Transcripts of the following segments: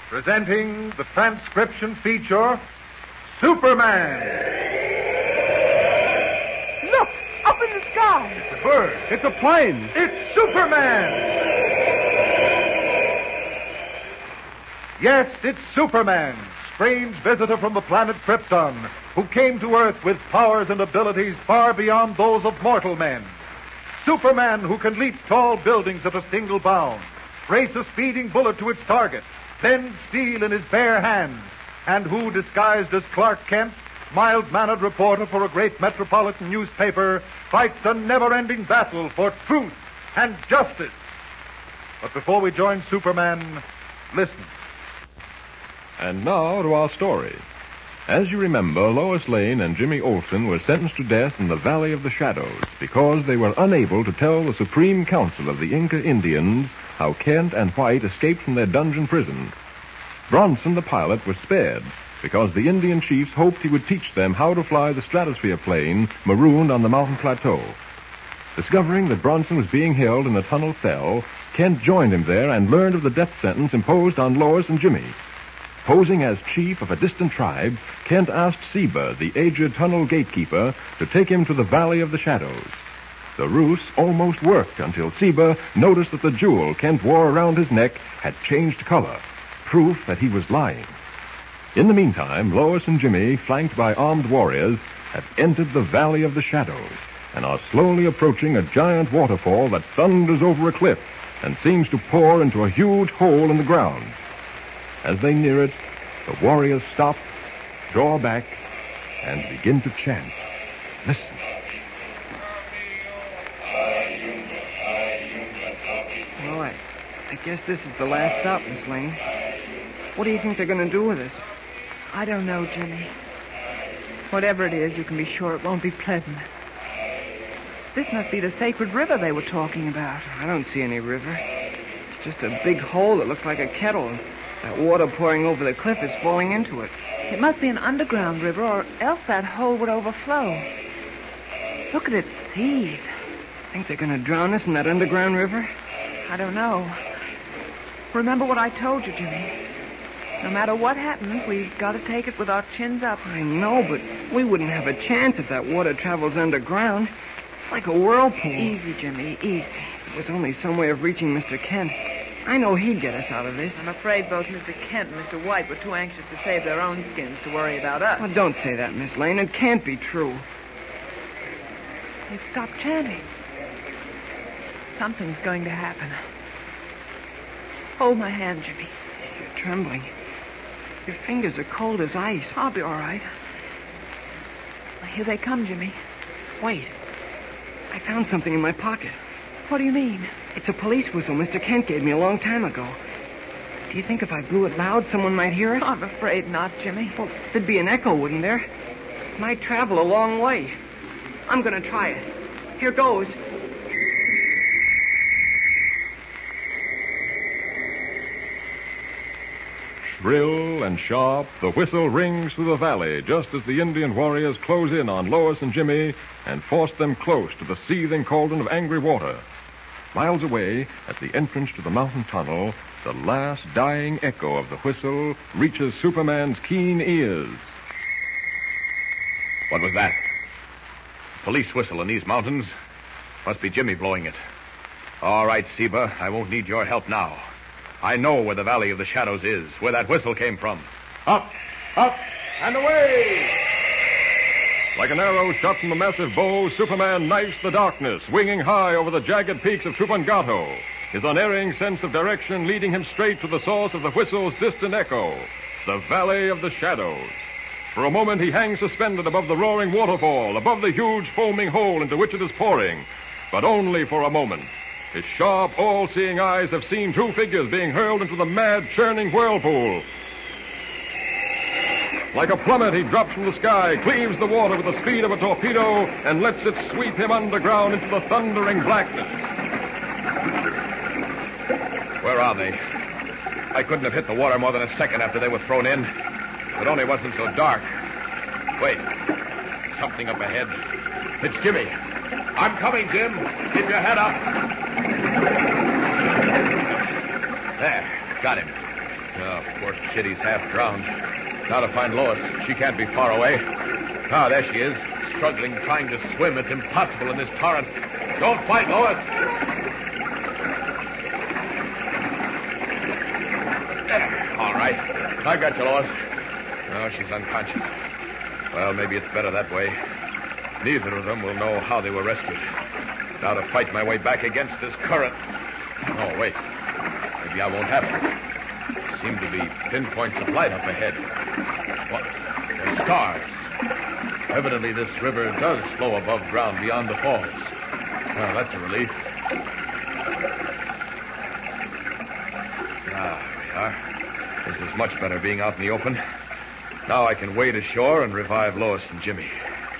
Presenting the transcription feature, Superman. Look, up in the sky. It's a bird. It's a plane. It's Superman. Yes, it's Superman, strange visitor from the planet Krypton, who came to Earth with powers and abilities far beyond those of mortal men. Superman who can leap tall buildings at a single bound, race a speeding bullet to its target, bend steel in his bare hands, and who, disguised as Clark Kent, mild-mannered reporter for a great metropolitan newspaper, fights a never-ending battle for truth and justice. But before we join Superman, listen. And now to our story. As you remember, Lois Lane and Jimmy Olsen were sentenced to death in the Valley of the Shadows because they were unable to tell the Supreme Council of the Inca Indians how Kent and White escaped from their dungeon prison. Bronson, the pilot, was spared because the Indian chiefs hoped he would teach them how to fly the stratosphere plane marooned on the mountain plateau. Discovering that Bronson was being held in a tunnel cell, Kent joined him there and learned of the death sentence imposed on Lois and Jimmy. Posing as chief of a distant tribe, Kent asked Seba, the aged tunnel gatekeeper, to take him to the Valley of the Shadows. The ruse almost worked until Seba noticed that the jewel Kent wore around his neck had changed color, proof that he was lying. In the meantime, Lois and Jimmy, flanked by armed warriors, have entered the Valley of the Shadows and are slowly approaching a giant waterfall that thunders over a cliff and seems to pour into a huge hole in the ground. As they near it, the warriors stop, draw back, and begin to chant. Listen. Well, I guess this is the last stop, Miss Lane. What do you think they're going to do with us? I don't know, Jimmy. Whatever it is, you can be sure it won't be pleasant. This must be the sacred river they were talking about. I don't see any river. It's just a big hole that looks like a kettle. That water pouring over the cliff is falling into it. It must be an underground river, or else that hole would overflow. Look at it seethe. Think they're going to drown us in that underground river? I don't know. Remember what I told you, Jimmy. No matter what happens, we've got to take it with our chins up. I know, but we wouldn't have a chance if that water travels underground. It's like a whirlpool. Easy, Jimmy, easy. If there was only some way of reaching Mr. Kent, I know he'd get us out of this. I'm afraid both Mr. Kent and Mr. White were too anxious to save their own skins to worry about us. Well, don't say that, Miss Lane. It can't be true. They've stopped chanting. Something's going to happen. Hold my hand, Jimmy. You're trembling. Your fingers are cold as ice. I'll be all right. Here they come, Jimmy. Wait. I found something in my pocket. What do you mean? It's a police whistle Mr. Kent gave me a long time ago. Do you think if I blew it loud, someone might hear it? I'm afraid not, Jimmy. Well, there'd be an echo, wouldn't there? It might travel a long way. I'm going to try it. Here goes. Shrill and sharp, the whistle rings through the valley just as the Indian warriors close in on Lois and Jimmy and force them close to the seething cauldron of angry water. Miles away, at the entrance to the mountain tunnel, the last dying echo of the whistle reaches Superman's keen ears. What was that? Police whistle in these mountains? Must be Jimmy blowing it. All right, Seba, I won't need your help now. I know where the Valley of the Shadows is, where that whistle came from. Up, and away! Like an arrow shot from a massive bow, Superman knifes the darkness, winging high over the jagged peaks of Tupungato, his unerring sense of direction leading him straight to the source of the whistle's distant echo, the Valley of the Shadows. For a moment, he hangs suspended above the roaring waterfall, above the huge foaming hole into which it is pouring. But only for a moment. His sharp, all-seeing eyes have seen two figures being hurled into the mad, churning whirlpool. Like a plummet, he drops from the sky, cleaves the water with the speed of a torpedo, and lets it sweep him underground into the thundering blackness. Where are they? I couldn't have hit the water more than a second after they were thrown in. It only wasn't so dark. Wait. Something up ahead. It's Jimmy. I'm coming, Jim. Keep your head up. There. Got him. Oh, poor Kitty's half drowned. Now to find Lois. She can't be far away. Ah, there she is. Struggling, trying to swim. It's impossible in this torrent. Don't fight, Lois. All right. I got you, Lois. No, she's unconscious. Well, maybe it's better that way. Neither of them will know how they were rescued. Now to fight my way back against this current. Oh, wait. Maybe I won't have to. Seem to be pinpoints of light up ahead. What? They're stars. Evidently, this river does flow above ground beyond the falls. Well, that's a relief. Ah, here we are. This is much better being out in the open. Now I can wade ashore and revive Lois and Jimmy.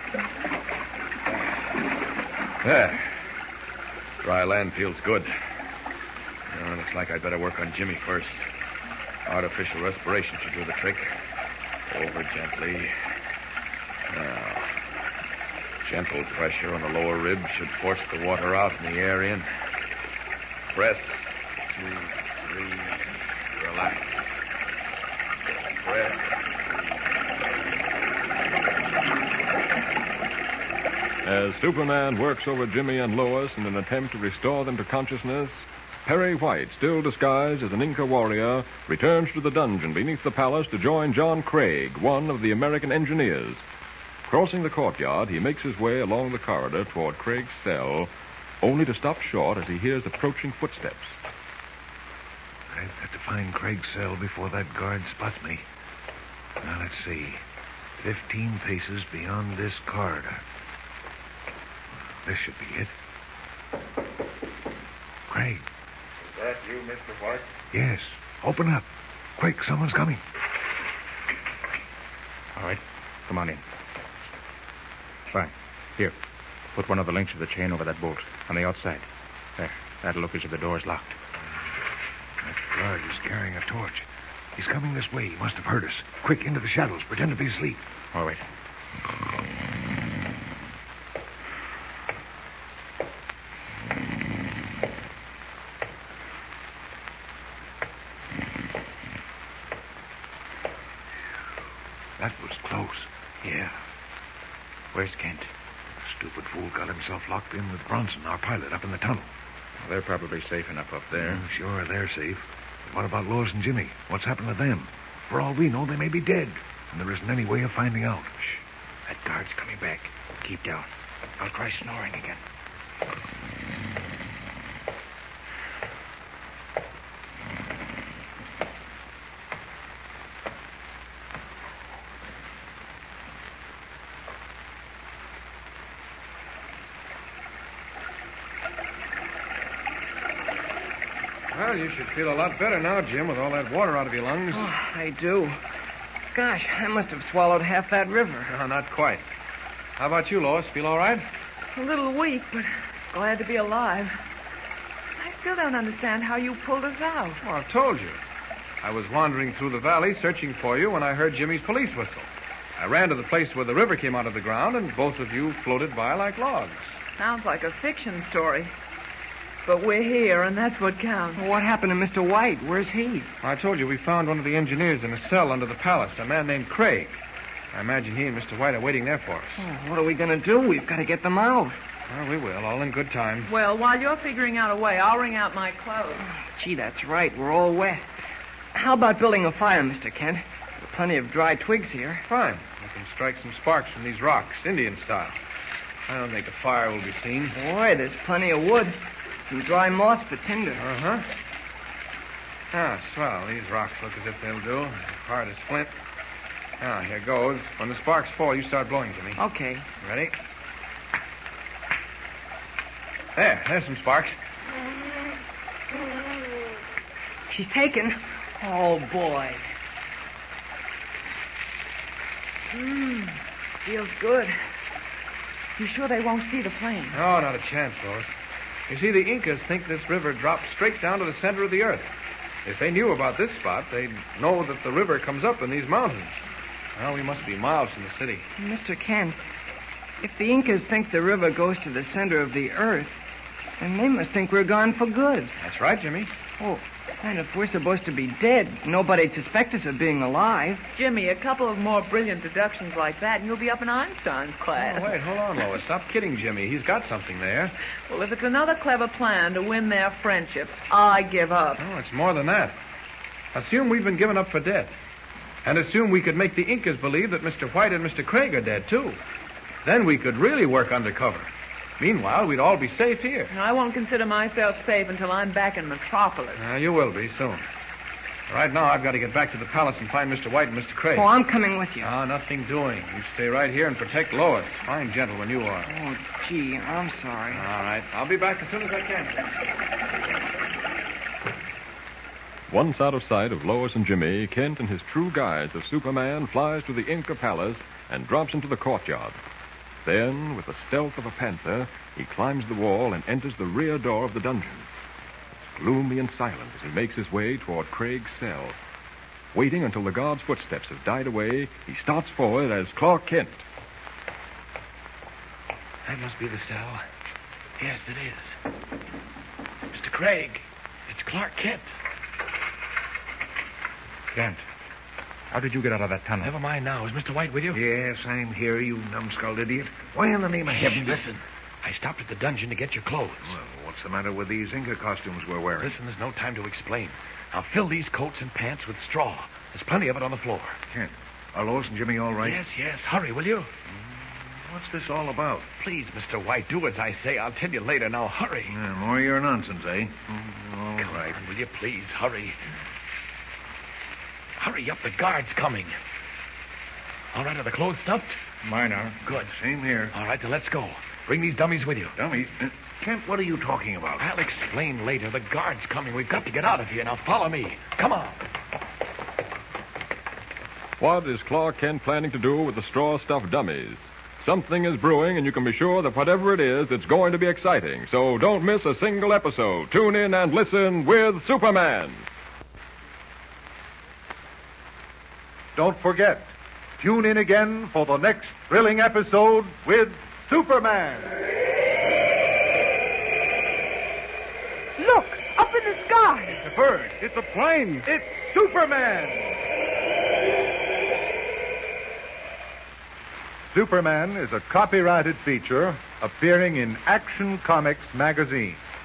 There. Dry land feels good. Looks like I'd better work on Jimmy first. Artificial respiration should do the trick. Over gently. Now, gentle pressure on the lower rib should force the water out and the air in. Press. 2, 3. Relax. Press. As Superman works over Jimmy and Lois in an attempt to restore them to consciousness, Perry White, still disguised as an Inca warrior, returns to the dungeon beneath the palace to join John Craig, one of the American engineers. Crossing the courtyard, he makes his way along the corridor toward Craig's cell, only to stop short as he hears approaching footsteps. I've got to find Craig's cell before that guard spots me. Now, let's see. 15 paces beyond this corridor. This should be it. Craig. Is that you, Mr. White? Yes. Open up. Quick, someone's coming. All right. Come on in. Fine. Here. Put one of the links of the chain over that bolt on the outside. There. That'll look as if the door's locked. That guard is carrying a torch. He's coming this way. He must have heard us. Quick, into the shadows. Pretend to be asleep. All right. That was close. Yeah. Where's Kent? Stupid fool got himself locked in with Bronson, our pilot, up in the tunnel. Well, they're probably safe enough up there. Sure, they're safe. But what about Lois and Jimmy? What's happened to them? For all we know, they may be dead. And there isn't any way of finding out. Shh. That guard's coming back. Keep down. I'll try snoring again. Well, you should feel a lot better now, Jim, with all that water out of your lungs. Oh, I do. Gosh, I must have swallowed half that river. No, not quite. How about you, Lois? Feel all right? A little weak, but glad to be alive. I still don't understand how you pulled us out. Well, I've told you. I was wandering through the valley searching for you when I heard Jimmy's police whistle. I ran to the place where the river came out of the ground, and both of you floated by like logs. Sounds like a fiction story. But we're here, and that's what counts. Well, what happened to Mr. White? Where's he? I told you we found one of the engineers in a cell under the palace, a man named Craig. I imagine he and Mr. White are waiting there for us. Oh, what are we going to do? We've got to get them out. Well, we will, all in good time. Well, while you're figuring out a way, I'll wring out my clothes. Gee, that's right. We're all wet. How about building a fire, Mr. Kent? There are plenty of dry twigs here. Fine. We can strike some sparks from these rocks, Indian style. I don't think a fire will be seen. Boy, there's plenty of wood. Some dry moss for tinder. Uh-huh. Ah, swell. These rocks look as if they'll do. Hard as flint. Now, here goes. When the sparks fall, you start blowing, Jimmy. Okay. Ready? There's some sparks. She's taken. Oh, boy. Feels good. You sure they won't see the plane? Oh, not a chance, Lois. You see, the Incas think this river drops straight down to the center of the earth. If they knew about this spot, they'd know that the river comes up in these mountains. Well, we must be miles from the city. Mr. Kent, if the Incas think the river goes to the center of the earth, And they must think we're gone for good. That's right, Jimmy. Oh, and if we're supposed to be dead, nobody'd suspect us of being alive. Jimmy, a couple of more brilliant deductions like that, and you'll be up in Einstein's class. Oh, wait, hold on, Lois. Stop kidding Jimmy. He's got something there. Well, if it's another clever plan to win their friendship, I give up. Oh, it's more than that. Assume we've been given up for dead. And assume we could make the Incas believe that Mr. White and Mr. Craig are dead, too. Then we could really work undercover. Meanwhile, we'd all be safe here. I won't consider myself safe until I'm back in Metropolis. You will be soon. Right now, I've got to get back to the palace and find Mr. White and Mr. Craig. Oh, I'm coming with you. Nothing doing. You stay right here and protect Lois. Fine gentleman you are. Oh, gee, I'm sorry. All right. I'll be back as soon as I can. Once out of sight of Lois and Jimmy, Kent, in his true guise of Superman, flies to the Inca palace and drops into the courtyard. Then, with the stealth of a panther, he climbs the wall and enters the rear door of the dungeon. It's gloomy and silent as he makes his way toward Craig's cell. Waiting until the guard's footsteps have died away, he starts forward as Clark Kent. That must be the cell. Yes, it is. Mr. Craig, it's Clark Kent. Kent, how did you get out of that tunnel? Never mind now. Is Mr. White with you? Yes, I'm here, you numbskulled idiot. Why in the name of heaven? Listen. I stopped at the dungeon to get your clothes. Well, what's the matter with these Inca costumes we're wearing? Listen, there's no time to explain. Now fill these coats and pants with straw. There's plenty of it on the floor. Kent, are Lois and Jimmy all right? Yes. Hurry, will you? What's this all about? Please, Mr. White, do as I say. I'll tell you later. Now hurry. More of your nonsense, eh? All Come right. on, will you please hurry? Hurry up, the guard's coming. All right, are the clothes stuffed? Mine are. Good. Same here. All right, then let's go. Bring these dummies with you. Dummies? Kent, what are you talking about? I'll explain later. The guard's coming. We've got to get out of here. Now follow me. Come on. What is Clark Kent planning to do with the straw-stuffed dummies? Something is brewing, and you can be sure that whatever it is, it's going to be exciting. So don't miss a single episode. Tune in and listen with Superman. Don't forget, tune in again for the next thrilling episode with Superman. Look, up in the sky. It's a bird. It's a plane. It's Superman. Superman is a copyrighted feature appearing in Action Comics magazine.